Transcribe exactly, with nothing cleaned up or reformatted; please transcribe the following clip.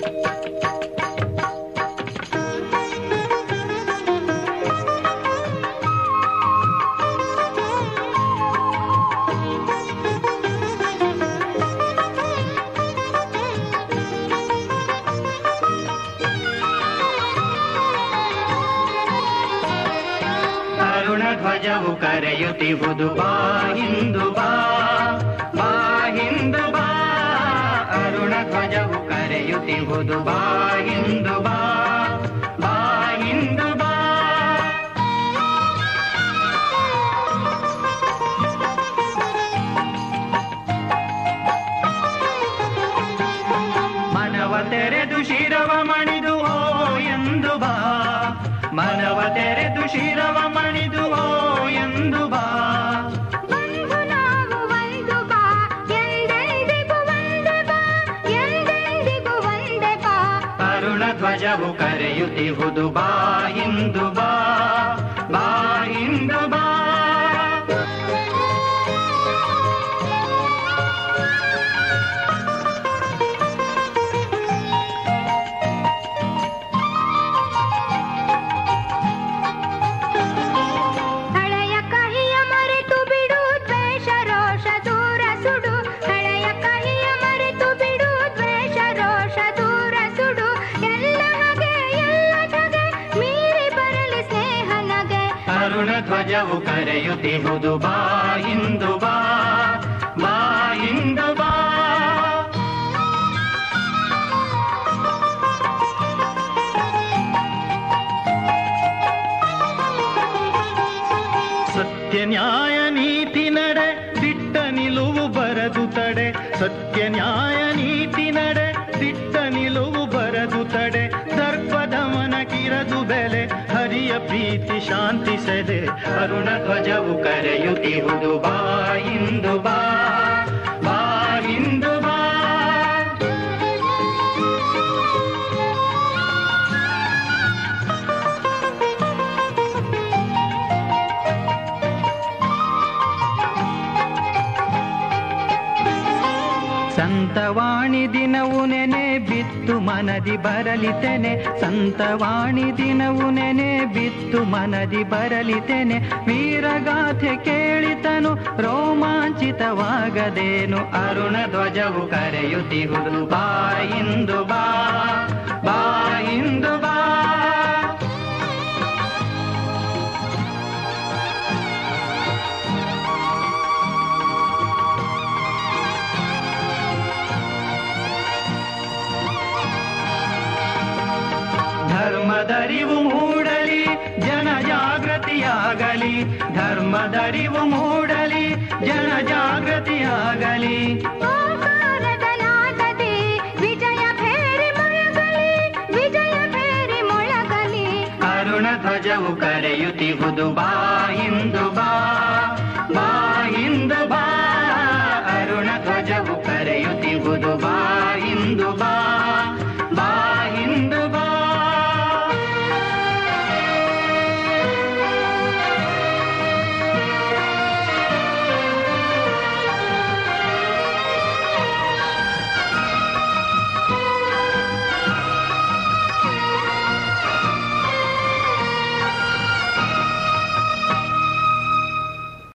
ಧ್ವಜವು ಕರೆಯುತ್ತಿಹುದು ಬಾ ಇಂದು ಬಾ ಬಾ ಇಂದು ಬಾ ಅರುಣ ಧ್ವಜವು ಕರೆಯುತ್ತಿಹುದು ಬಾ ಇಂದು ಬಾ ಬಾ ಇಂದು ಬಾ ಮನವ ತೆರೆದು ಶಿರವ ಮಣಿದು ಓ ಎಂದು ಬಾ ಮನವ ತೆರೆದು ಶಿರವ ಮಣಿದು ಓ ಎಂದು ಬಾ ಬಂದು ನಾವು ಒಂದು ಬಾ ಎಂದೆಂದಿಗೂ ಒಂದೇ ಬಾ ಎಂದೆಂದಿಗೂ ಒಂದೇ ಬಾ ಅರುಣ ಧ್ವಜವು ಕರೆಯುತ್ತಿಹುದು ಬಾ ಇಂದು ಬಾ ಬಾ ಇಂದು ಬಾ ಧ್ವಜವು ಕರೆಯುತ್ತಿಹುದು ಬಾ ಇಂದು ಬಾ ಬಾ ಇಂದು ಬಾ ಸತ್ಯ ನ್ಯಾಯ ನೀತಿ ನಡೆ ದಿಟ್ಟ ನಿಲುವು ಬರದು ತಡೆ ಸತ್ಯ ನ್ಯಾಯ ನೀತಿ ನಡೆ ದಿಟ್ಟ ನಿಲುವು ಬರದು ತಡೆ ದರ್ಪದಮನ ಕಿರದು ಬೆಲೆ ಹರಿಯ ಪ್ರೀತಿ ಶಾಂತಿ ಸೆದೆ ಅರುಣ ಧ್ವಜವು ಕರೆಯುತ್ತಿಹುದು ಬಾ ಇಂದು ಬಾ ಬಾ ಇಂದು ಬಾ ಸಂತವಾಣಿ ದಿನವು ನೆನೆ ಬಿತ್ತು ಮನದಿ ಬರಲಿತೆನೆ ಸಂತವಾಣಿ ದಿನವು ನೆನೆ ಬಿತ್ತು ಮನದಿ ಬರಲಿತೆನೆ ವೀರಗಾಥೆ ಕೇಳಿತನು ರೋಮಾಂಚಿತವಾಗದೇನು ಅರುಣ ಧ್ವಜವು ಕರೆಯುತ್ತಿಹುದು ಬಾ ಇಂದು ಬಾ ಬಾ ಇಂದು ಬಾ ಧರ್ಮದರಿವು ಮೂಡಲಿ ಜನ ಜಾಗೃತಿಯಾಗಲಿ ಧರ್ಮದರಿವು ಮೂಡಲಿ ಜನ ಜಾಗೃತಿಯಾಗಲಿ ಓಂಕಾರದ ನಾದದಿ ವಿಜಯ ಭೇರಿ ಮೊಳಗಲಿ ವಿಜಯ ಭೇರಿ ಮೊಳಗಲಿ ಅರುಣ ಧ್ವಜವು ಕರೆಯುತ್ತಿಹುದು ಬಾ ಇಂದು ಬಾ ಬಾ ಇಂದು ಬಾ ಅರುಣ ಧ್ವಜವು ಕರೆಯುತ್ತಿಹುದು ಬಾ